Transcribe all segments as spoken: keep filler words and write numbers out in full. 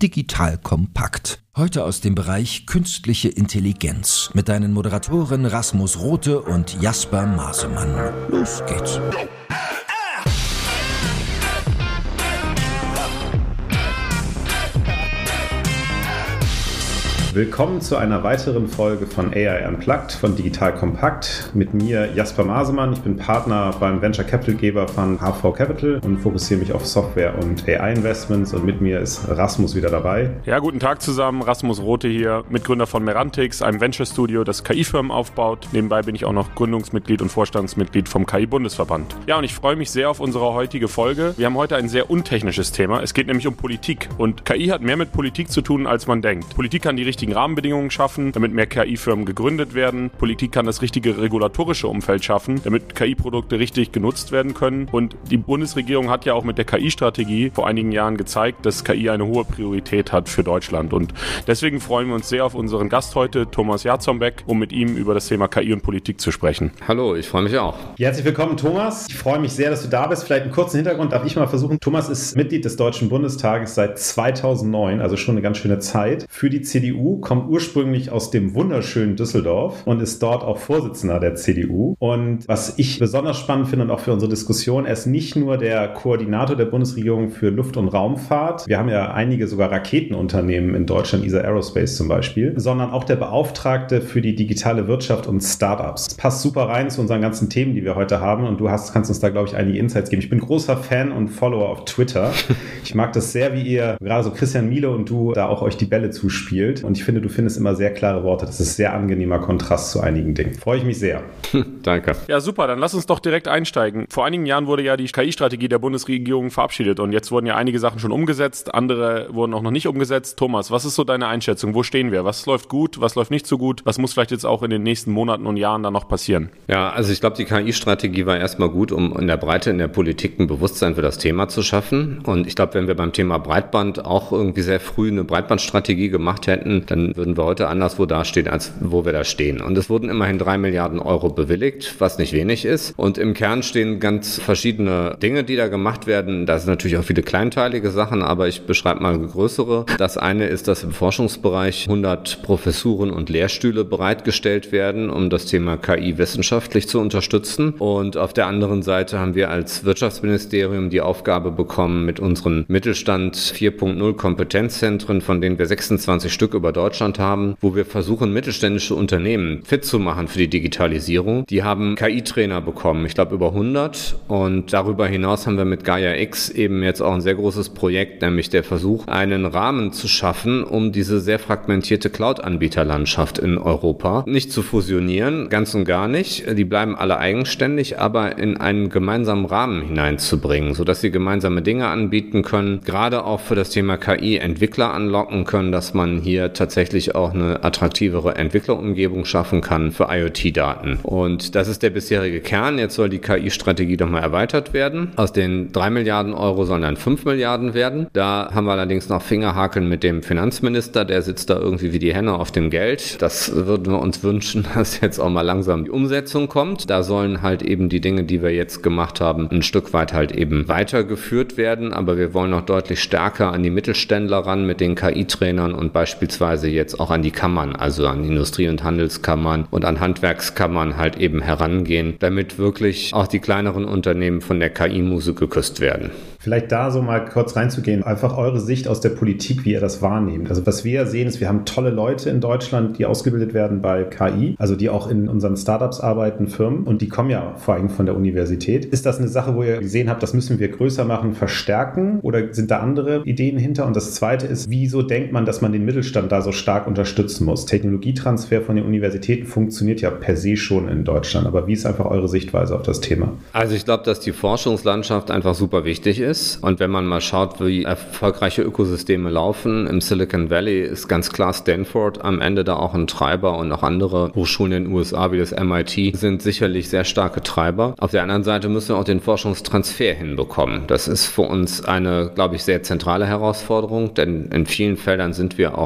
Digital Kompakt. Heute aus dem Bereich Künstliche Intelligenz mit deinen Moderatoren Rasmus Rothe und Jasper Masemann. Los geht's. Willkommen zu einer weiteren Folge von A I Unplugged von Digital Kompakt. Mit mir Jasper Masemann. Ich bin Partner beim Venture Capital Geber von H V Capital und fokussiere mich auf Software und A I Investments. Und mit mir ist Rasmus wieder dabei. Ja, guten Tag zusammen. Rasmus Rothe hier, Mitgründer von Merantix, einem Venture Studio, das K I-Firmen aufbaut. Nebenbei bin ich auch noch Gründungsmitglied und Vorstandsmitglied vom K I-Bundesverband. Ja, und ich freue mich sehr auf unsere heutige Folge. Wir haben heute ein sehr untechnisches Thema. Es geht nämlich um Politik. Und K I hat mehr mit Politik zu tun, als man denkt. Politik kann die richtigen Rahmenbedingungen schaffen, damit mehr K I-Firmen gegründet werden. Politik kann das richtige regulatorische Umfeld schaffen, damit K I-Produkte richtig genutzt werden können. Und die Bundesregierung hat ja auch mit der K I-Strategie vor einigen Jahren gezeigt, dass K I eine hohe Priorität hat für Deutschland. Und deswegen freuen wir uns sehr auf unseren Gast heute, Thomas Jarzombeck, um mit ihm über das Thema K I und Politik zu sprechen. Hallo, ich freue mich auch. Herzlich willkommen, Thomas. Ich freue mich sehr, dass du da bist. Vielleicht einen kurzen Hintergrund darf ich mal versuchen. Thomas ist Mitglied des Deutschen Bundestages seit zweitausendneun, also schon eine ganz schöne Zeit, für die C D U. Kommt ursprünglich aus dem wunderschönen Düsseldorf und ist dort auch Vorsitzender der C D U. Und was ich besonders spannend finde und auch für unsere Diskussion, er ist nicht nur der Koordinator der Bundesregierung für Luft- und Raumfahrt, wir haben ja einige sogar Raketenunternehmen in Deutschland, E S A Aerospace zum Beispiel, sondern auch der Beauftragte für die digitale Wirtschaft und Startups. Das passt super rein zu unseren ganzen Themen, die wir heute haben, und du hast, kannst uns da, glaube ich, einige Insights geben. Ich bin großer Fan und Follower auf Twitter. Ich mag das sehr, wie ihr, gerade so Christian Miele und du, da auch euch die Bälle zuspielt. Und ich finde, du findest immer sehr klare Worte. Das ist ein sehr angenehmer Kontrast zu einigen Dingen. Freue ich mich sehr. Danke. Ja, super. Dann lass uns doch direkt einsteigen. Vor einigen Jahren wurde ja die K I-Strategie der Bundesregierung verabschiedet und jetzt wurden ja einige Sachen schon umgesetzt, andere wurden auch noch nicht umgesetzt. Thomas, was ist so deine Einschätzung? Wo stehen wir? Was läuft gut? Was läuft nicht so gut? Was muss vielleicht jetzt auch in den nächsten Monaten und Jahren dann noch passieren? Ja, also ich glaube, die K I-Strategie war erstmal gut, um in der Breite in der Politik ein Bewusstsein für das Thema zu schaffen. Und ich glaube, wenn wir beim Thema Breitband auch irgendwie sehr früh eine Breitbandstrategie gemacht hätten, dann würden wir heute anderswo dastehen, als wo wir da stehen. Und es wurden immerhin drei Milliarden Euro bewilligt, was nicht wenig ist. Und im Kern stehen ganz verschiedene Dinge, die da gemacht werden. Da sind natürlich auch viele kleinteilige Sachen, aber ich beschreibe mal größere. Das eine ist, dass im Forschungsbereich hundert Professuren und Lehrstühle bereitgestellt werden, um das Thema K I wissenschaftlich zu unterstützen. Und auf der anderen Seite haben wir als Wirtschaftsministerium die Aufgabe bekommen, mit unseren Mittelstand vier Punkt null Kompetenzzentren, von denen wir sechsundzwanzig Stück über Deutschland haben, wo wir versuchen, mittelständische Unternehmen fit zu machen für die Digitalisierung. Die haben K I-Trainer bekommen, ich glaube über hundert. Und darüber hinaus haben wir mit Gaia X eben jetzt auch ein sehr großes Projekt, nämlich der Versuch, einen Rahmen zu schaffen, um diese sehr fragmentierte Cloud-Anbieterlandschaft in Europa nicht zu fusionieren, ganz und gar nicht. Die bleiben alle eigenständig, aber in einen gemeinsamen Rahmen hineinzubringen, sodass sie gemeinsame Dinge anbieten können, gerade auch für das Thema K I Entwickler anlocken können, dass man hier tatsächlich auch eine attraktivere Entwicklerumgebung schaffen kann für IoT-Daten. Und das ist der bisherige Kern. Jetzt soll die K I-Strategie nochmal erweitert werden. Aus den drei Milliarden Euro sollen dann fünf Milliarden werden. Da haben wir allerdings noch Fingerhakeln mit dem Finanzminister. Der sitzt da irgendwie wie die Henne auf dem Geld. Das würden wir uns wünschen, dass jetzt auch mal langsam die Umsetzung kommt. Da sollen halt eben die Dinge, die wir jetzt gemacht haben, ein Stück weit halt eben weitergeführt werden. Aber wir wollen noch deutlich stärker an die Mittelständler ran mit den K I-Trainern und beispielsweise jetzt auch an die Kammern, also an Industrie- und Handelskammern und an Handwerkskammern halt eben herangehen, damit wirklich auch die kleineren Unternehmen von der K I-Muse geküsst werden. Vielleicht da so mal kurz reinzugehen, einfach eure Sicht aus der Politik, wie ihr das wahrnehmt. Also was wir sehen, ist, wir haben tolle Leute in Deutschland, die ausgebildet werden bei K I, also die auch in unseren Startups arbeiten, Firmen, und die kommen ja vor allem von der Universität. Ist das eine Sache, wo ihr gesehen habt, das müssen wir größer machen, verstärken, oder sind da andere Ideen hinter? Und das Zweite ist, wieso denkt man, dass man den Mittelstand da so stark unterstützen muss? Technologietransfer von den Universitäten funktioniert ja per se schon in Deutschland, aber wie ist einfach eure Sichtweise auf das Thema? Also ich glaube, dass die Forschungslandschaft einfach super wichtig ist. Und wenn man mal schaut, wie erfolgreiche Ökosysteme laufen, im Silicon Valley ist ganz klar Stanford am Ende da auch ein Treiber, und auch andere Hochschulen in den U S A wie das M I T sind sicherlich sehr starke Treiber. Auf der anderen Seite müssen wir auch den Forschungstransfer hinbekommen. Das ist für uns eine, glaube ich, sehr zentrale Herausforderung, denn in vielen Feldern sind wir auch in der Vergangenheit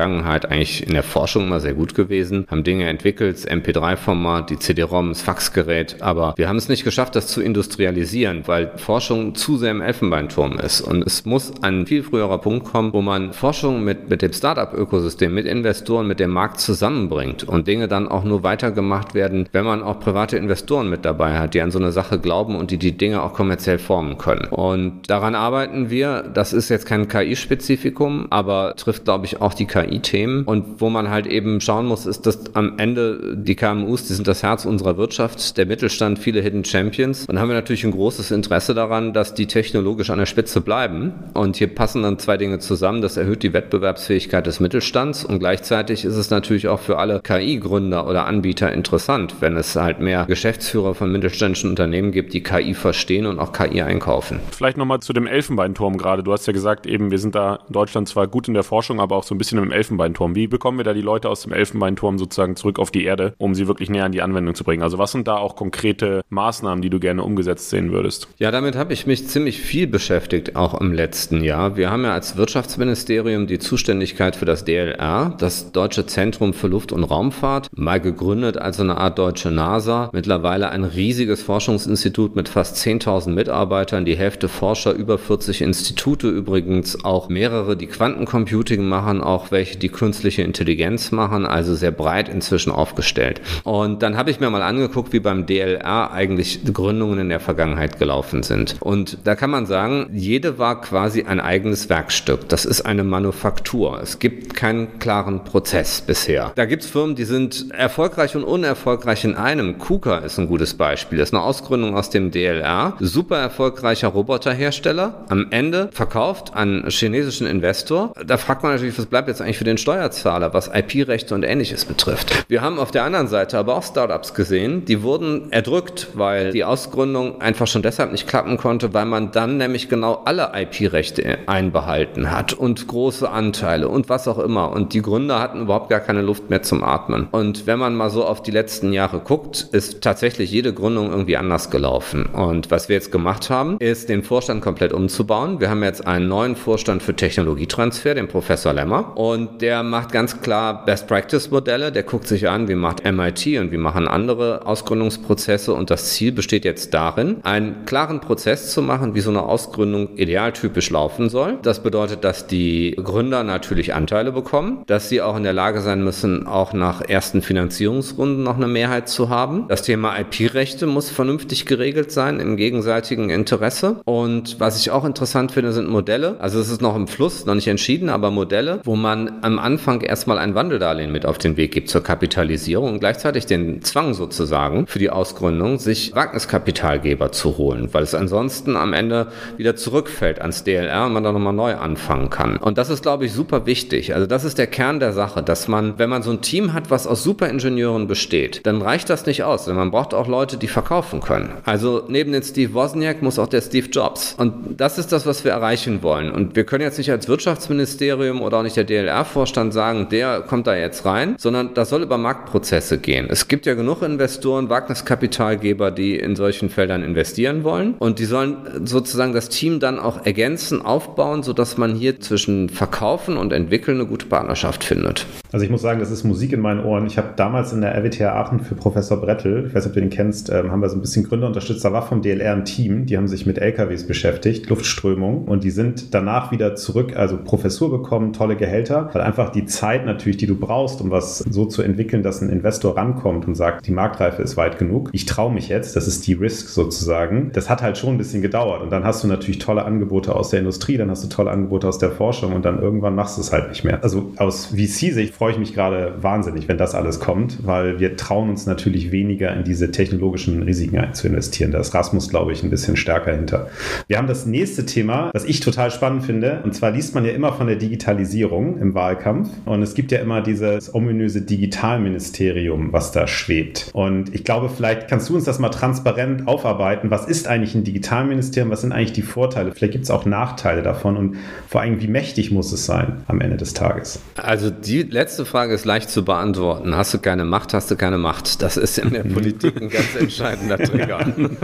Vergangenheit eigentlich in der Forschung immer sehr gut gewesen, haben Dinge entwickelt, das M P drei Format, die C D-ROM, das Faxgerät, aber wir haben es nicht geschafft, das zu industrialisieren, weil Forschung zu sehr im Elfenbeinturm ist. Und es muss ein viel früherer Punkt kommen, wo man Forschung mit, mit dem Start-up-Ökosystem, mit Investoren, mit dem Markt zusammenbringt und Dinge dann auch nur weitergemacht werden, wenn man auch private Investoren mit dabei hat, die an so eine Sache glauben und die die Dinge auch kommerziell formen können. Und daran arbeiten wir. Das ist jetzt kein K I-Spezifikum, aber trifft, glaube ich, auch die K I-Themen. Und wo man halt eben schauen muss, ist, dass am Ende die K M Us, die sind das Herz unserer Wirtschaft, der Mittelstand, viele Hidden Champions. Und haben wir natürlich ein großes Interesse daran, dass die technologisch an der Spitze bleiben. Und hier passen dann zwei Dinge zusammen. Das erhöht die Wettbewerbsfähigkeit des Mittelstands und gleichzeitig ist es natürlich auch für alle K I-Gründer oder Anbieter interessant, wenn es halt mehr Geschäftsführer von mittelständischen Unternehmen gibt, die K I verstehen und auch K I einkaufen. Vielleicht nochmal zu dem Elfenbeinturm gerade. Du hast ja gesagt, eben, wir sind da in Deutschland zwar gut in der Forschung, aber auch so ein bisschen im Elfenbeinturm. Wie bekommen wir da die Leute aus dem Elfenbeinturm sozusagen zurück auf die Erde, um sie wirklich näher an die Anwendung zu bringen? Also was sind da auch konkrete Maßnahmen, die du gerne umgesetzt sehen würdest? Ja, damit habe ich mich ziemlich viel beschäftigt, auch im letzten Jahr. Wir haben ja als Wirtschaftsministerium die Zuständigkeit für das D L R, das Deutsche Zentrum für Luft- und Raumfahrt, mal gegründet als eine Art deutsche NASA, mittlerweile ein riesiges Forschungsinstitut mit fast zehntausend Mitarbeitern, die Hälfte Forscher, über vierzig Institute übrigens, auch mehrere, die Quantencomputing machen, auch welche, die künstliche Intelligenz machen, also sehr breit inzwischen aufgestellt. Und dann habe ich mir mal angeguckt, wie beim D L R eigentlich Gründungen in der Vergangenheit gelaufen sind. Und da kann man sagen, jede war quasi ein eigenes Werkstück. Das ist eine Manufaktur. Es gibt keinen klaren Prozess bisher. Da gibt es Firmen, die sind erfolgreich und unerfolgreich in einem. KUKA ist ein gutes Beispiel. Das ist eine Ausgründung aus dem D L R. Super erfolgreicher Roboterhersteller. Am Ende verkauft an einen chinesischen Investor. Da fragt man natürlich, was bleibt jetzt eigentlich für den Steuerzahler, was I P-Rechte und Ähnliches betrifft. Wir haben auf der anderen Seite aber auch Startups gesehen, die wurden erdrückt, weil die Ausgründung einfach schon deshalb nicht klappen konnte, weil man dann nämlich genau alle I P-Rechte einbehalten hat und große Anteile und was auch immer. Und die Gründer hatten überhaupt gar keine Luft mehr zum Atmen. Und wenn man mal so auf die letzten Jahre guckt, ist tatsächlich jede Gründung irgendwie anders gelaufen. Und was wir jetzt gemacht haben, ist den Vorstand komplett umzubauen. Wir haben jetzt einen neuen Vorstand für Technologietransfer, den Professor Lemmer. Und der macht ganz klar Best-Practice-Modelle. Der guckt sich an, wie macht M I T und wie machen andere Ausgründungsprozesse. Und das Ziel besteht jetzt darin, einen klaren Prozess zu machen, wie so eine Ausgründung idealtypisch laufen soll. Das bedeutet, dass die Gründer natürlich Anteile bekommen, dass sie auch in der Lage sein müssen, auch nach ersten Finanzierungsrunden noch eine Mehrheit zu haben. Das Thema I P-Rechte muss vernünftig geregelt sein im gegenseitigen Interesse. Und was ich auch interessant finde, sind Modelle. Also es ist noch im Fluss, noch nicht entschieden, aber Modelle, wo man am Anfang erstmal ein Wandeldarlehen mit auf den Weg gibt zur Kapitalisierung und gleichzeitig den Zwang sozusagen für die Ausgründung, sich Wagniskapitalgeber zu holen, weil es ansonsten am Ende wieder zurückfällt ans D L R und man dann nochmal neu anfangen kann. Und das ist, glaube ich, super wichtig. Also das ist der Kern der Sache, dass man, wenn man so ein Team hat, was aus Superingenieuren besteht, dann reicht das nicht aus, denn man braucht auch Leute, die verkaufen können. Also neben den Steve Wozniak muss auch der Steve Jobs. Und das ist das, was wir erreichen wollen. Und wir können jetzt nicht als Wirtschaftsministerium oder auch nicht der D L R-Vorstand sagen, der kommt da jetzt rein, sondern das soll über Marktprozesse gehen. Es gibt ja genug Investoren, Wagniskapitalgeber, die in solchen Feldern investieren wollen. Und die sollen sozusagen das Team dann auch ergänzen, aufbauen, sodass man hier zwischen Verkaufen und Entwickeln eine gute Partnerschaft findet. Also ich muss sagen, das ist Musik in meinen Ohren. Ich habe damals in der R W T H Aachen für Professor Brettel, ich weiß nicht, ob du den kennst, ähm, haben wir so ein bisschen Gründer unterstützt. Da war vom D L R ein Team, die haben sich mit L K Ws beschäftigt, Luftströmung, und die sind danach wieder zurück, also Professur bekommen, tolle Gehälter, weil einfach die Zeit natürlich, die du brauchst, um was so zu entwickeln, dass ein Investor rankommt und sagt, die Marktreife ist weit genug. Ich traue mich jetzt, das ist die Risk sozusagen. Das hat halt schon ein bisschen gedauert und dann hast du natürlich tolle Angebote aus der Industrie, dann hast du tolle Angebote aus der Forschung und dann irgendwann machst du es halt nicht mehr. Also aus V C-Sicht freue ich mich gerade wahnsinnig, wenn das alles kommt, weil wir trauen uns natürlich weniger in diese technologischen Risiken zu investieren. Da ist Rasmus, glaube ich, ein bisschen stärker hinter. Wir haben das nächste Thema, was ich total spannend finde, und zwar liest man ja immer von der Digitalisierung im Wahlkampf und es gibt ja immer dieses ominöse Digitalministerium, was da schwebt. Und ich glaube, vielleicht kannst du uns das mal transparent aufarbeiten. Was ist eigentlich ein Digitalministerium? Was sind eigentlich die Vorteile? Vielleicht gibt es auch Nachteile davon und vor allem, wie mächtig muss es sein am Ende des Tages? Also die letzte Frage ist leicht zu beantworten. Hast du keine Macht, hast du keine Macht. Das ist in der Politik ein ganz entscheidender Trigger.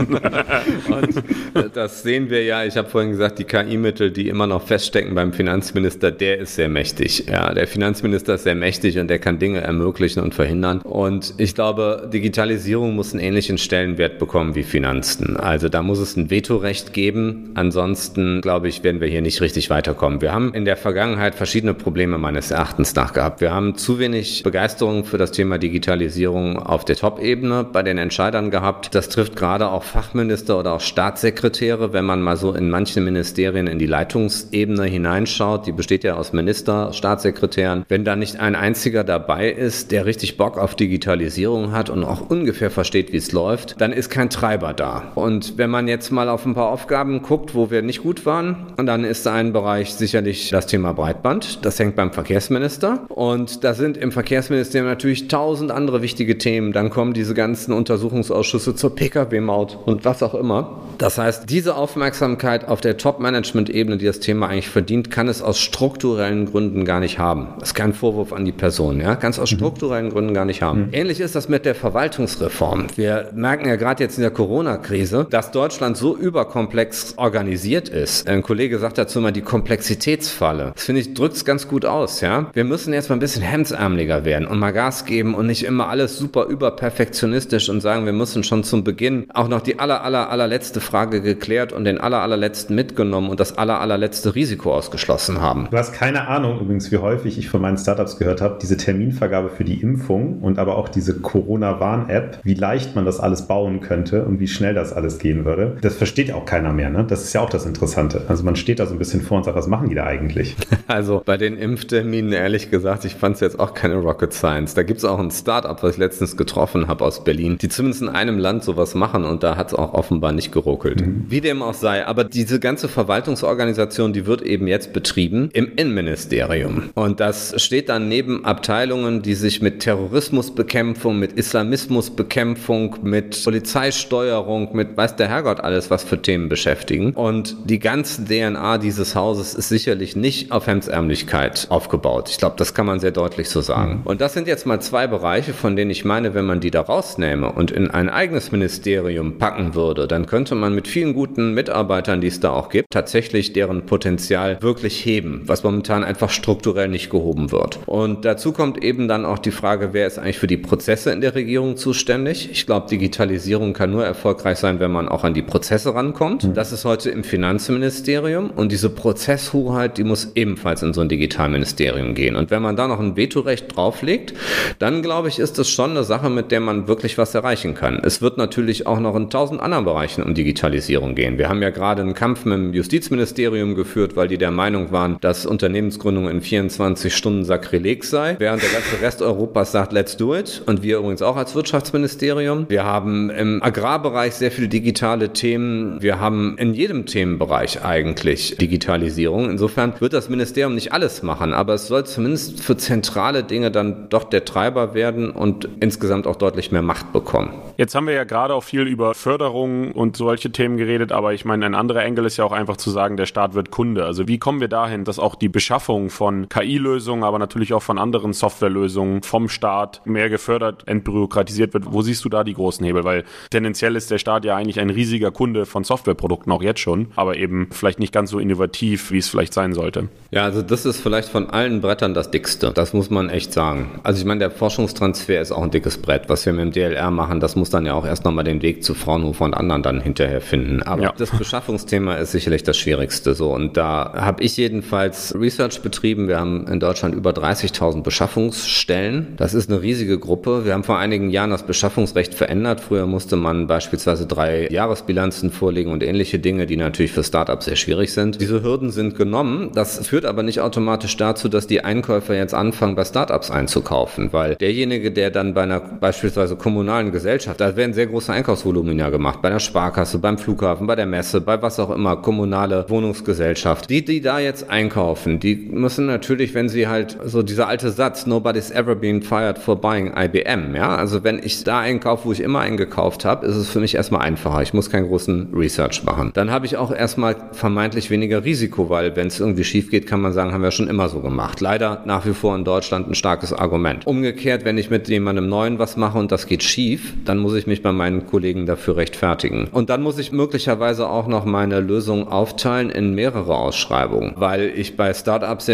Und das sehen wir ja, ich habe vorhin gesagt, die K I-Mittel, die immer noch feststecken beim Finanzminister, der ist sehr mächtig. Ja, der Finanzminister ist sehr mächtig und der kann Dinge ermöglichen und verhindern. Und ich glaube, Digitalisierung muss einen ähnlichen Stellenwert bekommen wie Finanzen. Also da muss es ein Vetorecht geben. Ansonsten, glaube ich, werden wir hier nicht richtig weiterkommen. Wir haben in der Vergangenheit verschiedene Probleme meines Erachtens nach gehabt. Wir haben zu wenig Begeisterung für das Thema Digitalisierung auf der Top-Ebene bei den Entscheidern gehabt. Das trifft gerade auch Fachminister oder auch Staatssekretäre, wenn man mal so in manchen Ministerien in die Leitungsebene hineinschaut. Die besteht ja aus Minister, Staatssekretären. Wenn da nicht ein einziger dabei ist, der richtig Bock auf Digitalisierung hat und auch ungefähr versteht, wie es läuft, dann ist kein Treiber da. Und wenn man jetzt mal auf ein paar Aufgaben guckt, wo wir nicht gut waren, und dann ist ein Bereich sicherlich das Thema Breitband. Das hängt beim Verkehrsminister. Und da sind im Verkehrsministerium natürlich tausend andere wichtige Themen. Dann kommen diese ganzen Untersuchungsausschüsse zur P K W-Maut und was auch immer. Das heißt, diese Aufmerksamkeit auf der Top-Management-Ebene, die das Thema eigentlich verdient, kann es aus strukturellen Gründen gar nicht haben. Das ist kein Vorwurf an die Person, ja, kann es aus strukturellen Gründen gar nicht haben. Mhm. Ähnlich ist das mit der Verwaltungsreform. Wir merken ja gerade jetzt in der Corona-Krise, dass Deutschland so überkomplex organisiert ist. Ein Kollege sagt dazu immer die Komplexitätsfalle. Das finde ich, drückt es ganz gut aus, ja. Wir müssen jetzt mal ein bisschen hemdsärmeliger werden und mal Gas geben und nicht immer alles super überperfektionistisch und sagen, wir müssen schon zum Beginn auch noch die aller, aller, allerletzte Frage geklärt und den aller, allerletzten mitgenommen und das aller, allerletzte Risiko ausgeschlossen haben. Du hast keine Ahnung übrigens, wie häufig ich von meinen Startups gehört habe, diese Terminvergabe für die Impfung und aber auch diese Corona-Warn-App, wie leicht man das alles bauen könnte und wie schnell das alles gehen würde. Das versteht auch keiner mehr, ne? Das ist ja auch das Interessante. Also man steht da so ein bisschen vor und sagt, was machen die da eigentlich? Also bei den Impfterminen, ehrlich gesagt, ich fand es jetzt auch keine Rocket Science. Da gibt es auch ein Startup, was ich letztens getroffen habe aus Berlin, die zumindest in einem Land sowas machen und da hat es auch offenbar nicht geruckelt. Mhm. Wie dem auch sei, aber diese ganze Verwaltungsorganisation, die wird eben jetzt betrieben im Innenministerium. Und das steht dann neben Abteilungen, die sich mit Terrorismusbekämpfung, mit Islamismusbekämpfung, mit Polizeisteuerung, mit weiß der Herrgott alles, was für Themen beschäftigen. Und die ganze D N A dieses Hauses ist sicherlich nicht auf Hemdsärmlichkeit aufgebaut. Ich glaube, das kann man sehr deutlich so sagen. Mhm. Und das sind jetzt mal zwei Bereiche, von denen ich meine, wenn man die da rausnähme und in ein eigenes Ministerium packen würde, dann könnte man mit vielen guten Mitarbeitern, die es da auch gibt, tatsächlich deren Potenzial wirklich heben, was momentan einfach strukturell nicht gehoben wird. Und dazu kommt eben dann auch die Frage, wer ist eigentlich für die Prozesse in der Regierung zuständig? Ich glaube, Digitalisierung kann nur erfolgreich sein, wenn man auch an die Prozesse rankommt. Mhm. Das ist heute im Finanzministerium und diese Prozesshoheit, die muss ebenfalls in so ein Digitalministerium gehen. Und wenn man da noch ein Vetorecht drauflegt, dann glaube ich, ist das schon eine Sache, mit der man wirklich was erreichen kann. Es wird natürlich auch noch in tausend anderen Bereichen um Digitalisierung gehen. Wir haben ja gerade einen Kampf mit dem Justizministerium geführt, weil die der Meinung waren, dass Unternehmensgründung in vierundzwanzig Stunden Sakrileg sei, während der ganze Rest Europas sagt, let's do it. Und wir übrigens auch als Wirtschaftsministerium. Wir haben im Agrarbereich sehr viele digitale Themen. Wir haben in jedem Themenbereich eigentlich Digitalisierung. Insofern wird das Ministerium nicht alles machen, aber es soll zumindest für zentrale Dinge dann doch der Treiber werden und insgesamt auch deutlich mehr Macht bekommen. Jetzt haben wir ja gerade auch viel über Förderung und solche Themen geredet, aber ich meine, ein anderer Engel ist ja auch einfach zu sagen, der Staat wird Kunde. Also wie kommen wir dahin, dass auch die Beschaffung von K I-Lösungen, aber natürlich auch von anderen Softwarelösungen vom Staat mehr gefördert, entbürokratisiert wird? Wo siehst du da die großen Hebel? Weil tendenziell ist der Staat ja eigentlich ein riesiger Kunde von Softwareprodukten, auch jetzt schon, aber eben vielleicht nicht ganz so innovativ, wie es vielleicht sein sollte. Ja, also das ist vielleicht von allen Brettern das dickste. Das muss man echt sagen. Also ich meine, der Forschungstransfer ist auch ein dickes Brett. Was wir mit dem D L R machen, das muss dann ja auch erst nochmal den Weg zu Fraunhofer und anderen dann hinterher finden. Aber ja, das Beschaffungsthema ist sicherlich das Schwierigste. So, und da habe ich jedenfalls Research betrieben. Wir haben in Deutschland über dreißigtausend Beschaffungsstellen. Das ist eine riesige Gruppe. Wir haben vor einigen Jahren das Beschaffungsrecht verändert. Früher musste man beispielsweise drei Jahresbilanzen vorlegen und ähnliche Dinge, die natürlich für Startups sehr schwierig sind. Diese Hürden sind genommen. Das führt aber nicht automatisch dazu, dass die Einkäufer jetzt anfangen, bei Startups einzukaufen, weil derjenige, der dann bei einer beispielsweise kommunalen Gesellschaft, da werden sehr große Einkaufsvolumina gemacht, bei der Sparkasse, beim Flughafen, bei der Messe, bei was auch immer, kommunale Wohnungsgesellschaft. Die, die da jetzt einkaufen, die müssen natürlich, wenn sie halt, so dieser alte Satz, nobody's ever been fired for buying I B M, ja, also wenn ich da einkaufe, wo ich immer eingekauft habe, ist es für mich erstmal einfacher. Ich muss keinen großen Research machen. Dann habe ich auch erstmal vermeintlich weniger Risiko, weil wenn es irgendwie schief geht, kann man sagen, haben wir schon immer so gemacht. Leider nach wie vor in Deutschland ein starkes Argument. Umgekehrt, wenn ich mit jemandem Neuen was mache und das geht schief, dann muss ich mich bei meinen Kollegen dafür rechtfertigen. Und dann muss ich möglicherweise auch noch meine Lösung aufteilen in mehrere Ausschreibungen, weil ich bei Startups jetzt nicht ein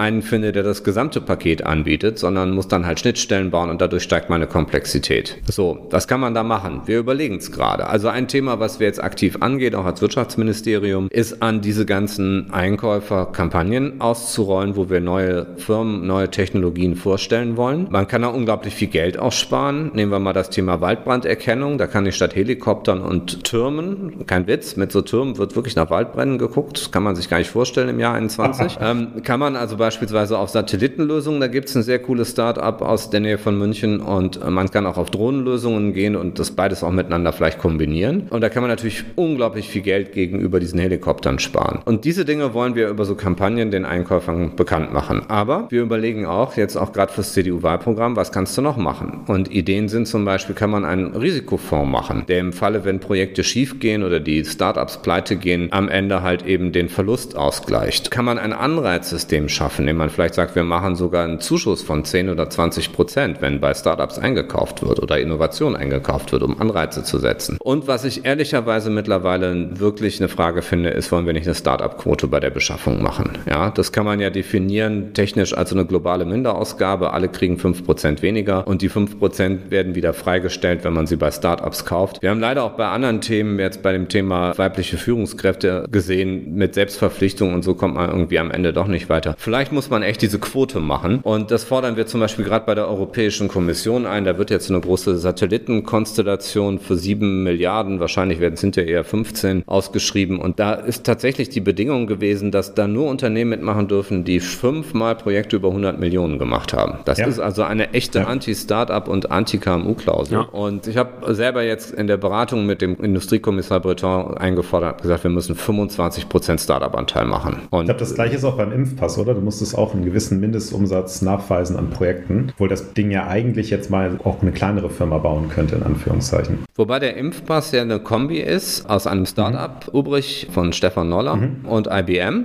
einen finde, der das gesamte Paket anbietet, sondern muss dann halt Schnittstellen bauen und dadurch steigt meine Komplexität. So, was kann man da machen? Wir überlegen es gerade. Also ein Thema, was wir jetzt aktiv angehen, auch als Wirtschaftsministerium, ist an diese ganzen Einkäufer Kampagnen auszurollen, wo wir neue Firmen, neue Technologien vorstellen wollen. Man kann da unglaublich viel Geld auch sparen. Nehmen wir mal das Thema Waldbranderkennung. Da kann ich statt Helikoptern und Türmen, kein Witz, mit so Türmen wird wirklich nach Waldbränden geguckt. Das kann man sich gar nicht vorstellen im Jahr einundzwanzig. ähm, kann man also beispielsweise auf Satellitenlösungen, da gibt es ein sehr cooles Start-up aus der Nähe von München und man kann auch auf Drohnenlösungen gehen und das beides auch miteinander vielleicht kombinieren. Und da kann man natürlich unglaublich viel Geld gegenüber diesen Helikoptern sparen. Und diese Dinge wollen wir über so Kampagnen den Einkäufern bekannt machen. Aber wir überlegen auch, jetzt auch gerade fürs C D U-Wahlprogramm, was kannst du noch machen? Und Ideen sind zum Beispiel, kann man einen Risikofonds machen, der im Falle, wenn Projekte schief gehen oder die Startups pleite gehen, am Ende halt eben den Verlust ausgleicht. Kann man ein Anreizsystem schaffen, indem man vielleicht sagt, wir machen sogar einen Zuschuss von zehn oder zwanzig Prozent, wenn bei Startups eingekauft wird oder Innovation eingekauft wird, um Anreize zu setzen. Und was ich ehrlicherweise mittlerweile wirklich eine Frage finde, ist, wollen wir nicht eine Startup-Quote bei der Beschaffung machen? Ja, das kann man ja definieren, technisch als eine globale Minderausgabe. Alle kriegen fünf Prozent weniger und die fünf Prozent werden wieder freigestellt, wenn man sie bei Startups kauft. Wir haben leider auch bei anderen Themen, jetzt bei dem Thema weibliche Führungskräfte gesehen, mit Selbstverpflichtung und so kommt man irgendwie am Ende doch nicht weiter. Vielleicht muss man echt diese Quote machen und das fordern wir zum Beispiel gerade bei der Europäischen Kommission ein. Da wird jetzt eine große Satellitenkonstellation für sieben Milliarden, wahrscheinlich werden es hinterher eher fünfzehn, ausgeschrieben und da ist tatsächlich die Bedingung gewesen, dass da nur Unternehmen mitmachen dürfen, die fünfmal Projekte über hundert Millionen gemacht haben. Das ja. ist also eine echte ja. Anti-Startup und Anti-K M U-Klausel. Ja. Und ich habe selber jetzt in der Beratung mit dem Industriekommissar Breton eingefordert, gesagt, wir müssen fünfundzwanzig Prozent Startup-Anteil machen. Und ich glaube, das Gleiche ist auch beim Impfpass, oder? Du musstest auch einen gewissen Mindestumsatz nachweisen an Projekten, obwohl das Ding ja eigentlich jetzt mal auch eine kleinere Firma bauen könnte, in Anführungszeichen. Wobei der Impfpass ja eine Kombi ist aus einem Startup, mhm. Ubrich von Stefan Noller mhm. und I B M.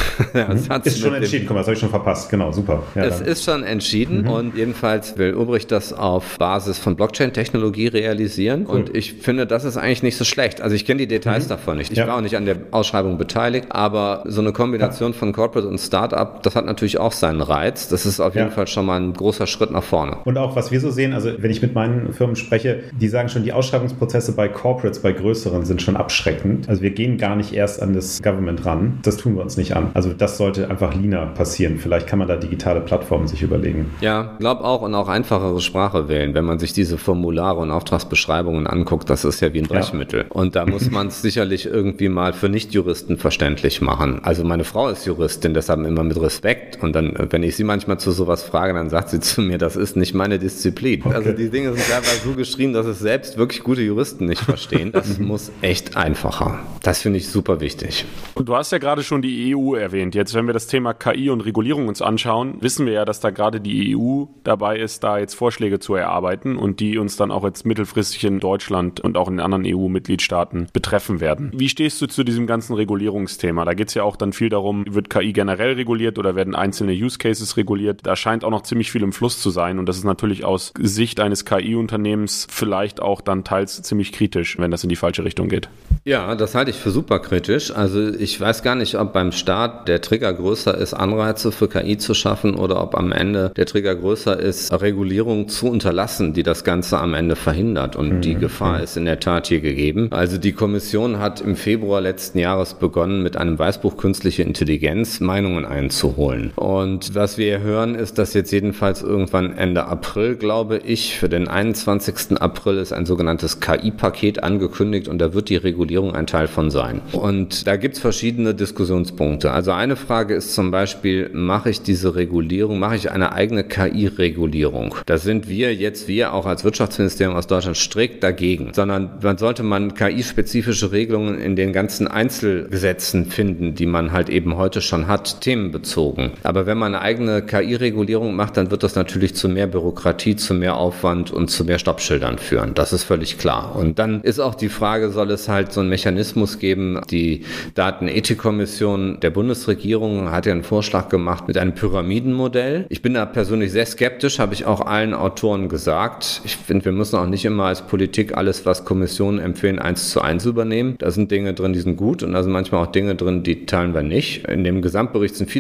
das mhm. ist schon entschieden, guck mal, das habe ich schon verpasst, genau, super. Ja, es dann. ist schon entschieden mhm. und jedenfalls will Ubrich das auf Basis von Blockchain-Technologie realisieren cool. und ich finde, das ist eigentlich nicht so schlecht. Also ich kenne die Details mhm. davon nicht. Ich ja. war auch nicht an der Ausschreibung beteiligt, aber so eine Kombination ja. von Corporate und Startup, das hat natürlich auch seinen Reiz. Das ist auf jeden ja. Fall schon mal ein großer Schritt nach vorne. Und auch, was wir so sehen, also wenn ich mit meinen Firmen spreche, die sagen schon, die Ausschreibungsprozesse bei Corporates, bei größeren sind schon abschreckend. Also wir gehen gar nicht erst an das Government ran. Das tun wir uns nicht an. Also das sollte einfach leaner passieren. Vielleicht kann man da digitale Plattformen sich überlegen. Ja, glaube auch und auch einfachere Sprache wählen. Wenn man sich diese Formulare und Auftragsbeschreibungen anguckt, das ist ja wie ein Brechmittel. Ja. Und da muss man es sicherlich irgendwie mal für Nichtjuristen verständlich machen. Also meine Frau ist Juristin, deshalb immer mit Respekt. Und dann, wenn ich sie manchmal zu sowas frage, dann sagt sie zu mir, das ist nicht meine Disziplin. Okay. Also die Dinge sind einfach so geschrieben, dass es selbst wirklich gute Juristen nicht verstehen. Das muss echt einfacher. Das finde ich super wichtig. Und du hast ja gerade schon die E U erwähnt. Jetzt, wenn wir das Thema K I und Regulierung uns anschauen, wissen wir ja, dass da gerade die E U dabei ist, da jetzt Vorschläge zu erarbeiten und die uns dann auch jetzt mittelfristig in Deutschland und auch in den anderen E U-Mitgliedstaaten betreffen werden. Wie stehst du zu diesem ganzen Regulierungsthema? Da geht es ja auch dann viel darum, wird K I generell reguliert oder werden einzelne Use Cases reguliert? Da scheint auch noch ziemlich viel im Fluss zu sein und das ist natürlich aus Sicht eines K I-Unternehmens vielleicht auch dann teils ziemlich kritisch, wenn das in die falsche Richtung geht. Ja, das halte ich für super kritisch. Also ich weiß gar nicht, ob beim Staat der Trigger größer ist, Anreize für K I zu schaffen oder ob am Ende der Trigger größer ist, Regulierung zu unterlassen, die das Ganze am Ende verhindert. Und mhm. die Gefahr ist in der Tat hier gegeben. Also die Kommission hat im Februar letzten Jahres begonnen, mit einem Weißbuch Künstliche Intelligenz Meinungen einzuholen. Und was wir hören, ist, dass jetzt jedenfalls irgendwann Ende April, glaube ich, für den einundzwanzigsten April ist ein sogenanntes K I-Paket angekündigt und da wird die Regulierung ein Teil von sein. Und da gibt es verschiedene Diskussionspunkte. Also eine Frage ist zum Beispiel, mache ich diese Regulierung, mache ich eine eigene K I-Regulierung? Da sind wir jetzt, wir auch als Wirtschaftsministerium aus Deutschland strikt dagegen, sondern man sollte man K I-spezifische Regelungen in den ganzen Einzelgesetzen finden, die man halt eben heute schon hat, themenbezogen. Aber wenn man eine eigene K I-Regulierung macht, dann wird das natürlich zu mehr Bürokratie, zu mehr Aufwand und zu mehr Stoppschildern führen. Das ist völlig klar. Und dann ist auch die Frage, soll es halt so einen Mechanismus geben? Die Datenethikkommission der Bundesregierung hat ja einen Vorschlag gemacht mit einem Pyramidenmodell. Ich bin da persönlich sehr skeptisch, habe ich auch allen Autoren gesagt. Ich finde, wir müssen auch nicht immer als Politik alles, was Kommissionen empfehlen, eins zu eins übernehmen. Da sind Dinge drin, die sind gut und da sind manchmal auch Dinge drin, die teilen wir nicht. In dem Gesamtbericht sind viele gute Sachen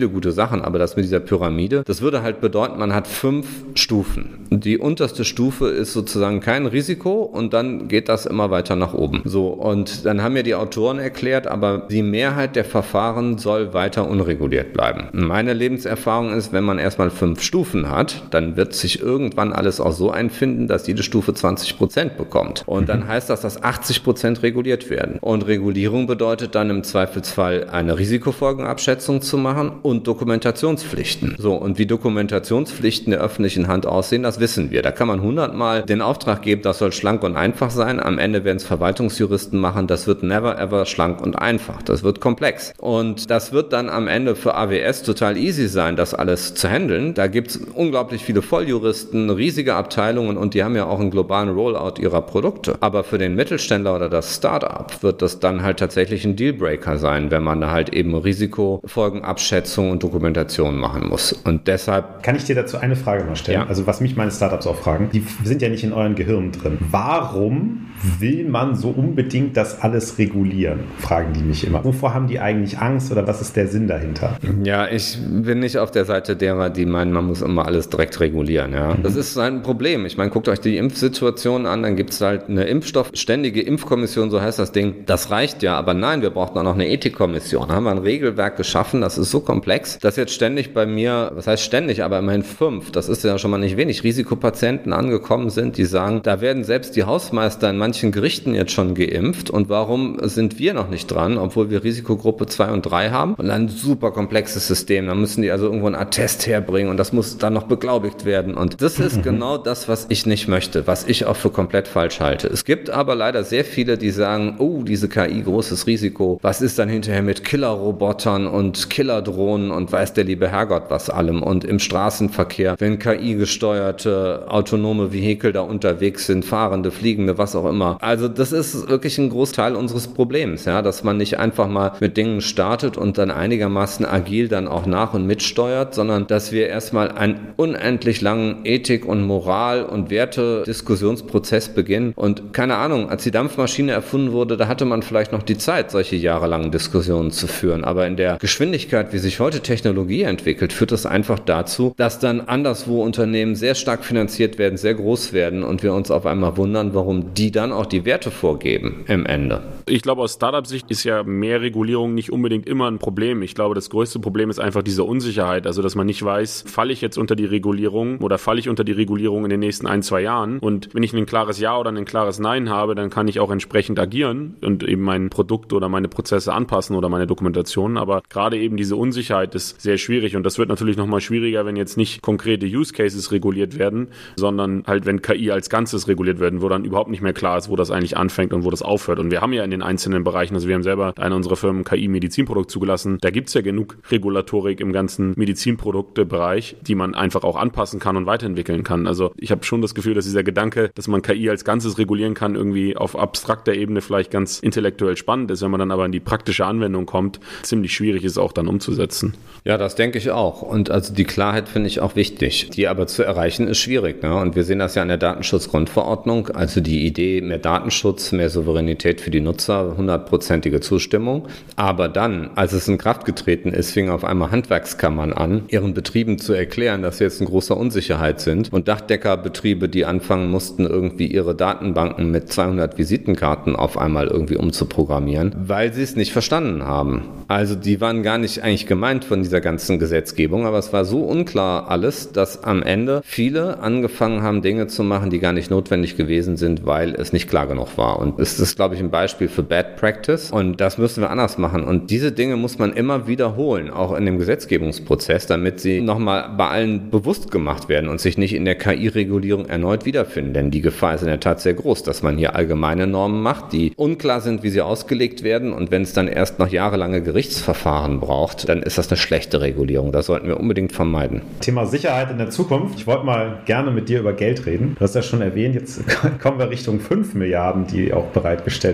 machen, aber das mit dieser Pyramide, das würde halt bedeuten, man hat fünf Stufen. Die unterste Stufe ist sozusagen kein Risiko und dann geht das immer weiter nach oben. So, und dann haben ja die Autoren erklärt, aber die Mehrheit der Verfahren soll weiter unreguliert bleiben. Meine Lebenserfahrung ist, wenn man erstmal fünf Stufen hat, dann wird sich irgendwann alles auch so einfinden, dass jede Stufe zwanzig Prozent bekommt. Und dann heißt das, dass achtzig Prozent reguliert werden. Und Regulierung bedeutet dann im Zweifelsfall eine Risikofolgenabschätzung zu machen und Dokumentationspflichten. So, und wie Dokumentationspflichten der öffentlichen Hand aussehen, das wissen wir. Da kann man hundertmal den Auftrag geben, das soll schlank und einfach sein. Am Ende werden es Verwaltungsjuristen machen. Das wird never ever schlank und einfach. Das wird komplex. Und das wird dann am Ende für A W S total easy sein, das alles zu handeln. Da gibt es unglaublich viele Volljuristen, riesige Abteilungen und die haben ja auch einen globalen Rollout ihrer Produkte. Aber für den Mittelständler oder das Start-up wird das dann halt tatsächlich ein Dealbreaker sein, wenn man da halt eben Risikofolgenabschätzung und Dokumentation machen muss. Und deshalb... Kann ich dir dazu eine Frage mal stellen? Ja. Also was mich meine Startups auch fragen, die sind ja nicht in euren Gehirnen drin. Warum will man so unbedingt das alles regulieren? Fragen die mich immer. Wovor haben die eigentlich Angst oder was ist der Sinn dahinter? Ja, ich bin nicht auf der Seite derer, die meinen, man muss immer alles direkt regulieren. Ja. Das ist ein Problem. Ich meine, guckt euch die Impfsituation an, dann gibt es halt eine Impfstoff, ständige Impfkommission, so heißt das Ding. Das reicht ja, aber nein, wir brauchen auch noch eine Ethikkommission. Da haben wir ein Regelwerk geschaffen, das ist so komplex, dass jetzt ständig bei mir, was heißt ständig, aber immerhin fünf, das ist ja schon mal nicht wenig, Risikopatienten angekommen sind, die sagen, da werden selbst die Hausmeister in manchen Gerichten jetzt schon geimpft und warum sind wir noch nicht dran, obwohl wir Risikogruppe zwei und drei haben und ein super komplexes System, da müssen die also irgendwo einen Attest herbringen und das muss dann noch beglaubigt werden und das ist mhm. genau das, was ich nicht möchte, was ich auch für komplett falsch halte. Es gibt aber leider sehr viele, die sagen, oh, diese K I, großes Risiko, was ist dann hinterher mit Killerrobotern und Killerdrohnen und weiß der liebe Herrgott was allem und im Straßenverkehr, wenn K I-gesteuerte autonome Vehikel da unterwegs sind, fahrende, fliegende, was auch immer. Also das ist wirklich ein Großteil unseres Problems, ja, dass man nicht einfach mal mit Dingen startet und dann einigermaßen agil dann auch nach und mitsteuert, sondern dass wir erstmal einen unendlich langen Ethik- und Moral- und Werte-Diskussionsprozess beginnen und keine Ahnung, als die Dampfmaschine erfunden wurde, da hatte man vielleicht noch die Zeit, solche jahrelangen Diskussionen zu führen, aber in der Geschwindigkeit, wie sich heute Technologie entwickelt, führt das einfach dazu, dass dann anderswo Unternehmen sehr stark finanziert werden, sehr groß werden und wir uns auf einmal wundern, warum die dann auch die Werte vorgeben im Ende. Ich glaube, aus Startup-Sicht ist ja mehr Regulierung nicht unbedingt immer ein Problem. Ich glaube, das größte Problem ist einfach diese Unsicherheit, also dass man nicht weiß, falle ich jetzt unter die Regulierung oder falle ich unter die Regulierung in den nächsten ein, zwei Jahren und wenn ich ein klares Ja oder ein klares Nein habe, dann kann ich auch entsprechend agieren und eben mein Produkt oder meine Prozesse anpassen oder meine Dokumentation, aber gerade eben diese Unsicherheit ist sehr schwierig und das wird natürlich nochmal schwieriger, wenn jetzt nicht konkrete Use Cases reguliert werden, sondern halt wenn K I als Ganzes reguliert werden, wo dann überhaupt nicht mehr klar ist, wo das eigentlich anfängt und wo das aufhört und wir haben ja in den einzelnen Bereichen, also wir haben selber eine unserer Firmen K I-Medizinprodukt zugelassen, da gibt es ja genug Regulatorik im ganzen Medizinproduktebereich, die man einfach auch anpassen kann und weiterentwickeln kann. Also ich habe schon das Gefühl, dass dieser Gedanke, dass man K I als Ganzes regulieren kann, irgendwie auf abstrakter Ebene vielleicht ganz intellektuell spannend ist, wenn man dann aber in die praktische Anwendung kommt, ziemlich schwierig ist auch dann umzusetzen. Ja, das denke ich auch. Und also die Klarheit finde ich auch wichtig. Die aber zu erreichen ist schwierig. Ne? Und wir sehen das ja an der Datenschutzgrundverordnung. Also die Idee, mehr Datenschutz, mehr Souveränität für die Nutzer, hundertprozentige Zustimmung. Aber dann, als es in Kraft getreten ist, fingen auf einmal Handwerkskammern an, ihren Betrieben zu erklären, dass sie jetzt in großer Unsicherheit sind. Und Dachdeckerbetriebe, die anfangen mussten, irgendwie ihre Datenbanken mit zweihundert Visitenkarten auf einmal irgendwie umzuprogrammieren, weil sie es nicht verstanden haben. Also die waren gar nicht eigentlich gemeint von dieser ganzen Gesetzgebung, aber es war so unklar alles, dass am Ende viele angefangen haben, Dinge zu machen, die gar nicht notwendig gewesen sind, weil es nicht klar genug war. Und es ist, glaube ich, ein Beispiel für Bad Practice und das müssen wir anders machen. Und diese Dinge muss man immer wiederholen, auch in dem Gesetzgebungsprozess, damit sie nochmal bei allen bewusst gemacht werden und sich nicht in der K I-Regulierung erneut wiederfinden. Denn die Gefahr ist in der Tat sehr groß, dass man hier allgemeine Normen macht, die unklar sind, wie sie ausgelegt werden. Und wenn es dann erst noch jahrelange Gerichtsverfahren braucht, dann ist das eine schlechte Regulierung. Das sollten wir unbedingt vermeiden. Thema Sicherheit in der Zukunft. Ich wollte mal gerne mit dir über Geld reden. Du hast ja schon erwähnt, jetzt kommen wir Richtung fünf Milliarden, die auch bereitgestellt werden. Und es gibt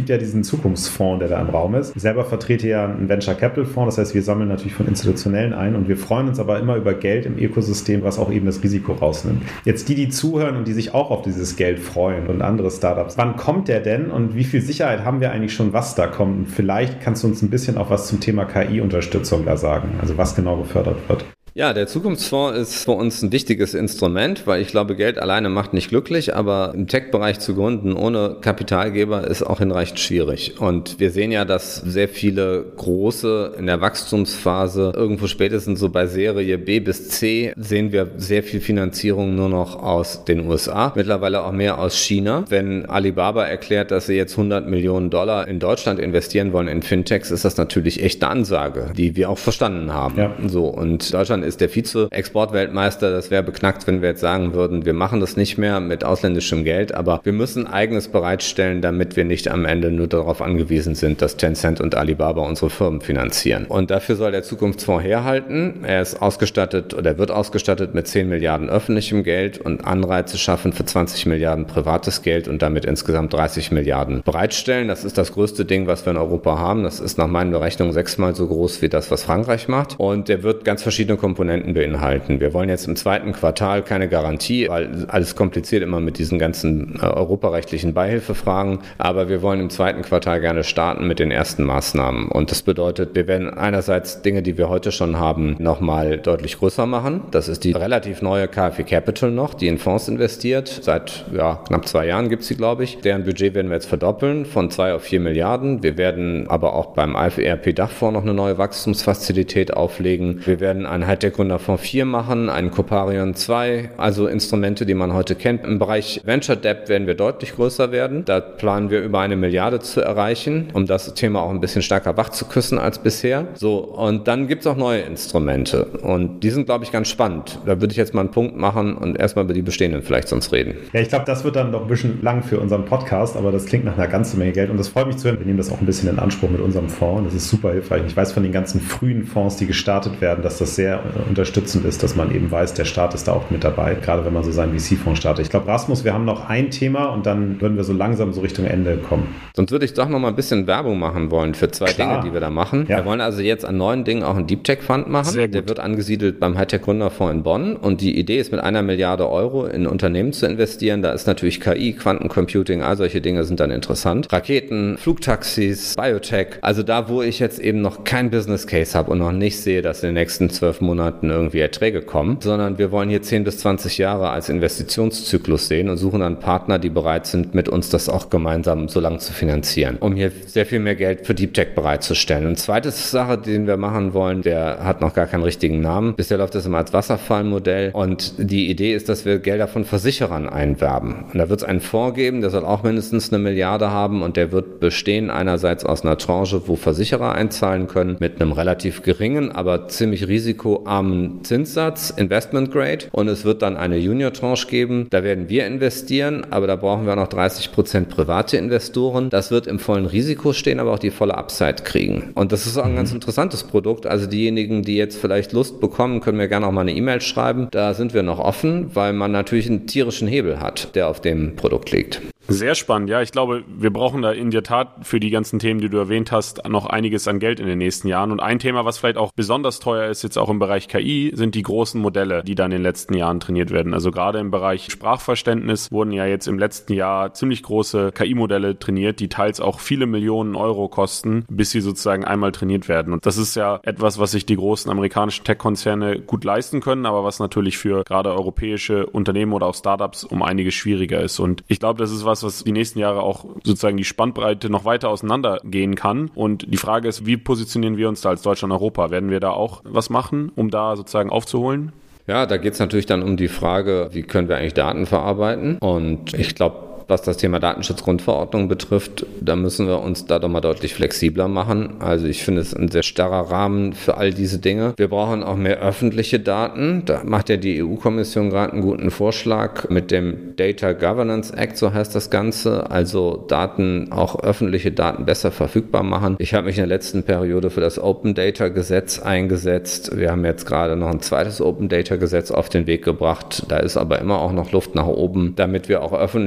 gibt ja diesen Zukunftsfonds, der da im Raum ist. Ich selber vertrete ja einen Venture Capital Fonds, das heißt, wir sammeln natürlich von Institutionellen ein und wir freuen uns aber immer über Geld im Ökosystem, was auch eben das Risiko rausnimmt. Jetzt die, die zuhören und die sich auch auf dieses Geld freuen und andere Startups. Wann kommt der denn und wie viel Sicherheit haben wir eigentlich schon, was da kommt? Und vielleicht kannst du uns ein bisschen auch was zum Thema K I-Unterstützung da sagen, also was genau gefördert wird. Ja, der Zukunftsfonds ist für uns ein wichtiges Instrument, weil ich glaube, Geld alleine macht nicht glücklich, aber im Tech-Bereich zu gründen ohne Kapitalgeber ist auch hinreichend schwierig. Und wir sehen ja, dass sehr viele große in der Wachstumsphase, irgendwo spätestens so bei Serie B bis C, sehen wir sehr viel Finanzierung nur noch aus den U S A, mittlerweile auch mehr aus China. Wenn Alibaba erklärt, dass sie jetzt hundert Millionen Dollar in Deutschland investieren wollen in Fintechs, ist das natürlich echt eine Ansage, die wir auch verstanden haben. Ja. So, und Deutschland ist der Vize-Exportweltmeister. Das wäre beknackt, wenn wir jetzt sagen würden, wir machen das nicht mehr mit ausländischem Geld, aber wir müssen eigenes bereitstellen, damit wir nicht am Ende nur darauf angewiesen sind, dass Tencent und Alibaba unsere Firmen finanzieren. Und dafür soll der Zukunftsfonds herhalten. Er ist ausgestattet oder wird ausgestattet mit zehn Milliarden öffentlichem Geld und Anreize schaffen für zwanzig Milliarden privates Geld und damit insgesamt dreißig Milliarden bereitstellen. Das ist das größte Ding, was wir in Europa haben. Das ist nach meinen Berechnungen sechsmal so groß wie das, was Frankreich macht. Und der wird ganz verschiedene Komponenten Komponenten beinhalten. Wir wollen jetzt im zweiten Quartal keine Garantie, weil alles kompliziert immer mit diesen ganzen äh, europarechtlichen Beihilfefragen, aber wir wollen im zweiten Quartal gerne starten mit den ersten Maßnahmen. Und das bedeutet, wir werden einerseits Dinge, die wir heute schon haben, nochmal deutlich größer machen. Das ist die relativ neue K f W Capital noch, die in Fonds investiert. Seit ja, knapp zwei Jahren gibt es sie, glaube ich. Deren Budget werden wir jetzt verdoppeln von zwei auf vier Milliarden. Wir werden aber auch beim A F E R P-Dachfonds noch eine neue Wachstumsfazilität auflegen. Wir werden einen Hightech-Gründerfonds vier machen, einen Coparion zwei, also Instrumente, die man heute kennt. Im Bereich Venture Debt werden wir deutlich größer werden. Da planen wir über eine Milliarde zu erreichen, um das Thema auch ein bisschen stärker wach zu küssen als bisher. So, und dann gibt es auch neue Instrumente und die sind, glaube ich, ganz spannend. Da würde ich jetzt mal einen Punkt machen und erstmal über die bestehenden vielleicht sonst reden. Ja, ich glaube, das wird dann doch ein bisschen lang für unseren Podcast, aber das klingt nach einer ganzen Menge Geld und das freut mich zu hören. Wir nehmen das auch ein bisschen in Anspruch mit unserem Fonds. Das ist super hilfreich. Ich weiß von den ganzen frühen Fonds, die gestartet werden, dass das sehr unterstützend ist, dass man eben weiß, der Staat ist da auch mit dabei, gerade wenn man so seinen V C-Fonds startet. Ich glaube, Rasmus, wir haben noch ein Thema und dann würden wir so langsam so Richtung Ende kommen. Sonst würde ich doch noch mal ein bisschen Werbung machen wollen für zwei Klar. Dinge, die wir da machen. Ja. Wir wollen also jetzt an neuen Dingen auch einen Deep Tech Fund machen. Sehr gut. Der wird angesiedelt beim Hightech Gründerfonds in Bonn und die Idee ist, mit einer Milliarde Euro in Unternehmen zu investieren. Da ist natürlich K I, Quantencomputing, all solche Dinge sind dann interessant. Raketen, Flugtaxis, Biotech. Also da, wo ich jetzt eben noch kein Business Case habe und noch nicht sehe, dass in den nächsten zwölf Monaten irgendwie Erträge kommen, sondern wir wollen hier zehn bis zwanzig Jahre als Investitionszyklus sehen und suchen dann Partner, die bereit sind, mit uns das auch gemeinsam so lang zu finanzieren, um hier sehr viel mehr Geld für Deep Tech bereitzustellen. Und zweite Sache, die wir machen wollen, der hat noch gar keinen richtigen Namen. Bisher läuft das immer als Wasserfallmodell und die Idee ist, dass wir Gelder von Versicherern einwerben. Und da wird es einen Fonds geben, der soll auch mindestens eine Milliarde haben und der wird bestehen einerseits aus einer Tranche, wo Versicherer einzahlen können, mit einem relativ geringen, aber ziemlich risikoarmen Zinssatz, Investment Grade, und es wird dann eine Junior-Tranche geben, da werden wir investieren, aber da brauchen wir auch noch dreißig Prozent private Investoren. Das wird im vollen Risiko stehen, aber auch die volle Upside kriegen. Und das ist auch ein ganz interessantes Produkt. Also diejenigen, die jetzt vielleicht Lust bekommen, können mir gerne auch mal eine E-Mail schreiben. Da sind wir noch offen, weil man natürlich einen tierischen Hebel hat, der auf dem Produkt liegt. Sehr spannend, ja. Ich glaube, wir brauchen da in der Tat für die ganzen Themen, die du erwähnt hast, noch einiges an Geld in den nächsten Jahren. Und ein Thema, was vielleicht auch besonders teuer ist, jetzt auch im Bereich K I, sind die großen Modelle, die da in den letzten Jahren trainiert werden. Also gerade im Bereich Sprachverständnis wurden ja jetzt im letzten Jahr ziemlich große K I-Modelle trainiert, die teils auch viele Millionen Euro kosten, bis sie sozusagen einmal trainiert werden. Und das ist ja etwas, was sich die großen amerikanischen Tech-Konzerne gut leisten können, aber was natürlich für gerade europäische Unternehmen oder auch Startups um einiges schwieriger ist. Und ich glaube, das ist was, was die nächsten Jahre auch sozusagen die Spannbreite noch weiter auseinandergehen kann. Und die Frage ist, wie positionieren wir uns da als Deutschland und Europa? Werden wir da auch was machen, um da sozusagen aufzuholen? Ja, da geht es natürlich dann um die Frage, wie können wir eigentlich Daten verarbeiten? Und ich glaube, was das Thema Datenschutzgrundverordnung betrifft, da müssen wir uns da doch mal deutlich flexibler machen. Also ich finde es ein sehr starrer Rahmen für all diese Dinge. Wir brauchen auch mehr öffentliche Daten. Da macht ja die E U-Kommission gerade einen guten Vorschlag mit dem Data Governance Act, so heißt das Ganze. Also Daten, auch öffentliche Daten besser verfügbar machen. Ich habe mich in der letzten Periode für das Open Data Gesetz eingesetzt. Wir haben jetzt gerade noch ein zweites Open Data Gesetz auf den Weg gebracht. Da ist aber immer auch noch Luft nach oben, damit wir auch öffentliche Daten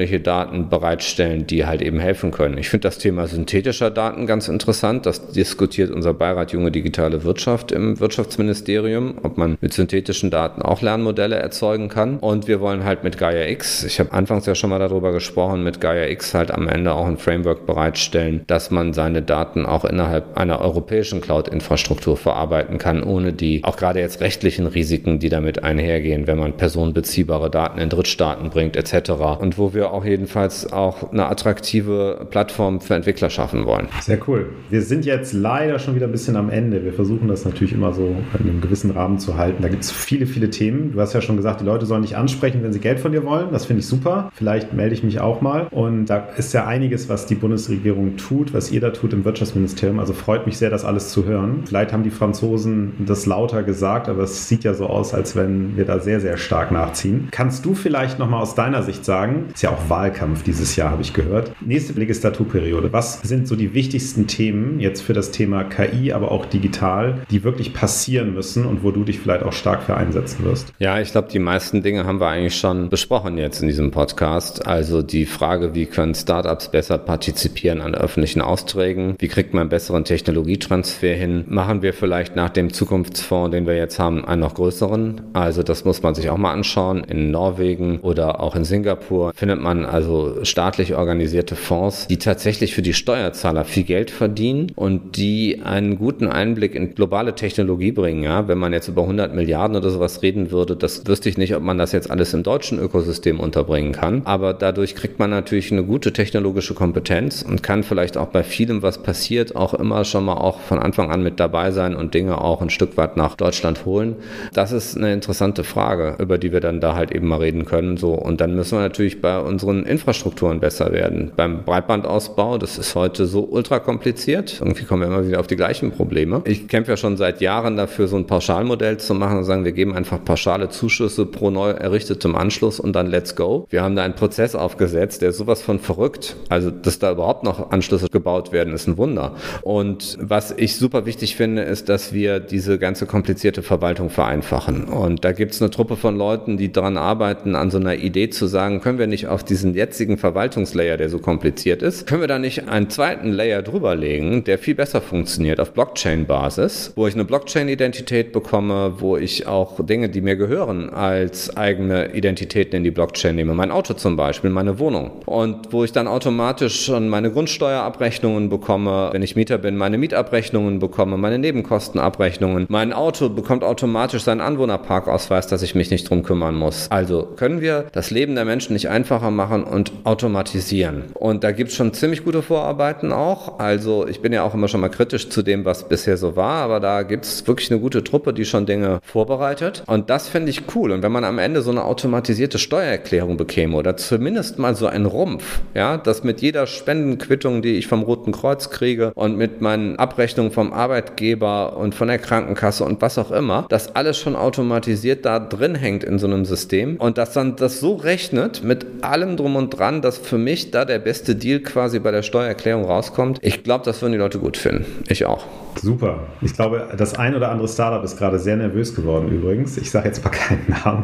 Daten bereitstellen, die halt eben helfen können. Ich finde das Thema synthetischer Daten ganz interessant. Das diskutiert unser Beirat Junge Digitale Wirtschaft im Wirtschaftsministerium, ob man mit synthetischen Daten auch Lernmodelle erzeugen kann. Und wir wollen halt mit Gaia X, ich habe anfangs ja schon mal darüber gesprochen, mit Gaia X halt am Ende auch ein Framework bereitstellen, dass man seine Daten auch innerhalb einer europäischen Cloud-Infrastruktur verarbeiten kann, ohne die auch gerade jetzt rechtlichen Risiken, die damit einhergehen, wenn man personenbeziehbare Daten in Drittstaaten bringt et cetera. Und wo wir auch jedenfalls auch eine attraktive Plattform für Entwickler schaffen wollen. Sehr cool. Wir sind jetzt leider schon wieder ein bisschen am Ende. Wir versuchen das natürlich immer so in einem gewissen Rahmen zu halten. Da gibt es viele, viele Themen. Du hast ja schon gesagt, die Leute sollen dich ansprechen, wenn sie Geld von dir wollen. Das finde ich super. Vielleicht melde ich mich auch mal. Und da ist ja einiges, was die Bundesregierung tut, was ihr da tut im Wirtschaftsministerium. Also freut mich sehr, das alles zu hören. Vielleicht haben die Franzosen das lauter gesagt, aber es sieht ja so aus, als wenn wir da sehr, sehr stark nachziehen. Kannst du vielleicht nochmal aus deiner Sicht sagen, ist ja auch Wahlkampf dieses Jahr, habe ich gehört, nächste Legislaturperiode, was sind so die wichtigsten Themen jetzt für das Thema K I, aber auch digital, die wirklich passieren müssen und wo du dich vielleicht auch stark für einsetzen wirst? Ja, ich glaube, die meisten Dinge haben wir eigentlich schon besprochen jetzt in diesem Podcast. Also die Frage, wie können Startups besser partizipieren an öffentlichen Aufträgen? Wie kriegt man einen besseren Technologietransfer hin? Machen wir vielleicht nach dem Zukunftsfonds, den wir jetzt haben, einen noch größeren? Also das muss man sich auch mal anschauen. In Norwegen oder auch in Singapur findet man also staatlich organisierte Fonds, die tatsächlich für die Steuerzahler viel Geld verdienen und die einen guten Einblick in globale Technologie bringen. Ja? Wenn man jetzt über hundert Milliarden oder sowas reden würde, das wüsste ich nicht, ob man das jetzt alles im deutschen Ökosystem unterbringen kann. Aber dadurch kriegt man natürlich eine gute technologische Kompetenz und kann vielleicht auch bei vielem, was passiert, auch immer schon mal auch von Anfang an mit dabei sein und Dinge auch ein Stück weit nach Deutschland holen. Das ist eine interessante Frage, über die wir dann da halt eben mal reden können. So. Und dann müssen wir natürlich bei unseren Infrastrukturen besser werden. Beim Breitbandausbau, das ist heute so ultra kompliziert. Irgendwie kommen wir immer wieder auf die gleichen Probleme. Ich kämpfe ja schon seit Jahren dafür, so ein Pauschalmodell zu machen und sagen, wir geben einfach pauschale Zuschüsse pro neu errichtetem Anschluss und dann let's go. Wir haben da einen Prozess aufgesetzt, der ist sowas von verrückt. Also, dass da überhaupt noch Anschlüsse gebaut werden, ist ein Wunder. Und was ich super wichtig finde, ist, dass wir diese ganze komplizierte Verwaltung vereinfachen. Und da gibt es eine Truppe von Leuten, die daran arbeiten, an so einer Idee zu sagen, können wir nicht auf diesen jetzigen Verwaltungslayer, der so kompliziert ist, können wir da nicht einen zweiten Layer drüber legen, der viel besser funktioniert auf Blockchain-Basis, wo ich eine Blockchain-Identität bekomme, wo ich auch Dinge, die mir gehören, als eigene Identitäten in die Blockchain nehme. Mein Auto zum Beispiel, meine Wohnung. Und wo ich dann automatisch schon meine Grundsteuerabrechnungen bekomme, wenn ich Mieter bin, meine Mietabrechnungen bekomme, meine Nebenkostenabrechnungen. Mein Auto bekommt automatisch seinen Anwohnerparkausweis, dass ich mich nicht drum kümmern muss. Also können wir das Leben der Menschen nicht einfacher machen und automatisieren. Und da gibt es schon ziemlich gute Vorarbeiten auch. Also ich bin ja auch immer schon mal kritisch zu dem, was bisher so war, aber da gibt es wirklich eine gute Truppe, die schon Dinge vorbereitet. Und das finde ich cool. Und wenn man am Ende so eine automatisierte Steuererklärung bekäme oder zumindest mal so einen Rumpf, ja, dass mit jeder Spendenquittung, die ich vom Roten Kreuz kriege und mit meinen Abrechnungen vom Arbeitgeber und von der Krankenkasse und was auch immer, dass alles schon automatisiert da drin hängt in so einem System und dass dann das so rechnet mit allem drum und dran, dass für mich da der beste Deal quasi bei der Steuererklärung rauskommt. Ich glaube, das würden die Leute gut finden. Ich auch. Super. Ich glaube, das ein oder andere Startup ist gerade sehr nervös geworden übrigens. Ich sage jetzt mal keinen Namen.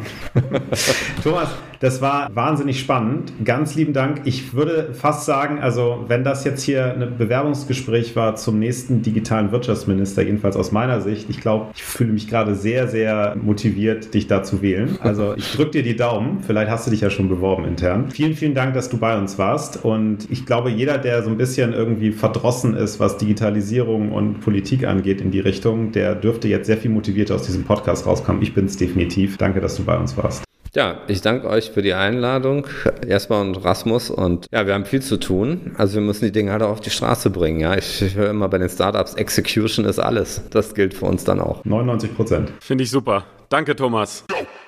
Thomas, das war wahnsinnig spannend. Ganz lieben Dank. Ich würde fast sagen, also wenn das jetzt hier ein Bewerbungsgespräch war zum nächsten digitalen Wirtschaftsminister, jedenfalls aus meiner Sicht, ich glaube, ich fühle mich gerade sehr, sehr motiviert, dich da zu wählen. Also ich drücke dir die Daumen. Vielleicht hast du dich ja schon beworben intern. Vielen, vielen Dank, dass du bei uns warst. Und ich glaube, jeder, der so ein bisschen irgendwie verdrossen ist, was Digitalisierung und Politik angeht in die Richtung, der dürfte jetzt sehr viel motivierter aus diesem Podcast rauskommen. Ich bin es definitiv. Danke, dass du bei uns warst. Ja, ich danke euch für die Einladung, Jasper und Rasmus. Und ja, wir haben viel zu tun. Also wir müssen die Dinge halt auch auf die Straße bringen. Ja, ich, ich höre immer bei den Startups, Execution ist alles. Das gilt für uns dann auch. neunundneunzig Prozent. Finde ich super. Danke, Thomas.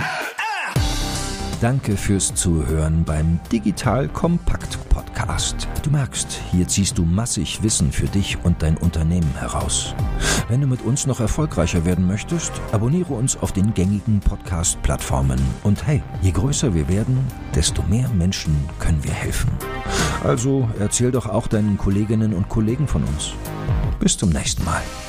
Danke fürs Zuhören beim Digital Kompakt Podcast. Du merkst, hier ziehst du massig Wissen für dich und dein Unternehmen heraus. Wenn du mit uns noch erfolgreicher werden möchtest, abonniere uns auf den gängigen Podcast-Plattformen. Und hey, je größer wir werden, desto mehr Menschen können wir helfen. Also erzähl doch auch deinen Kolleginnen und Kollegen von uns. Bis zum nächsten Mal.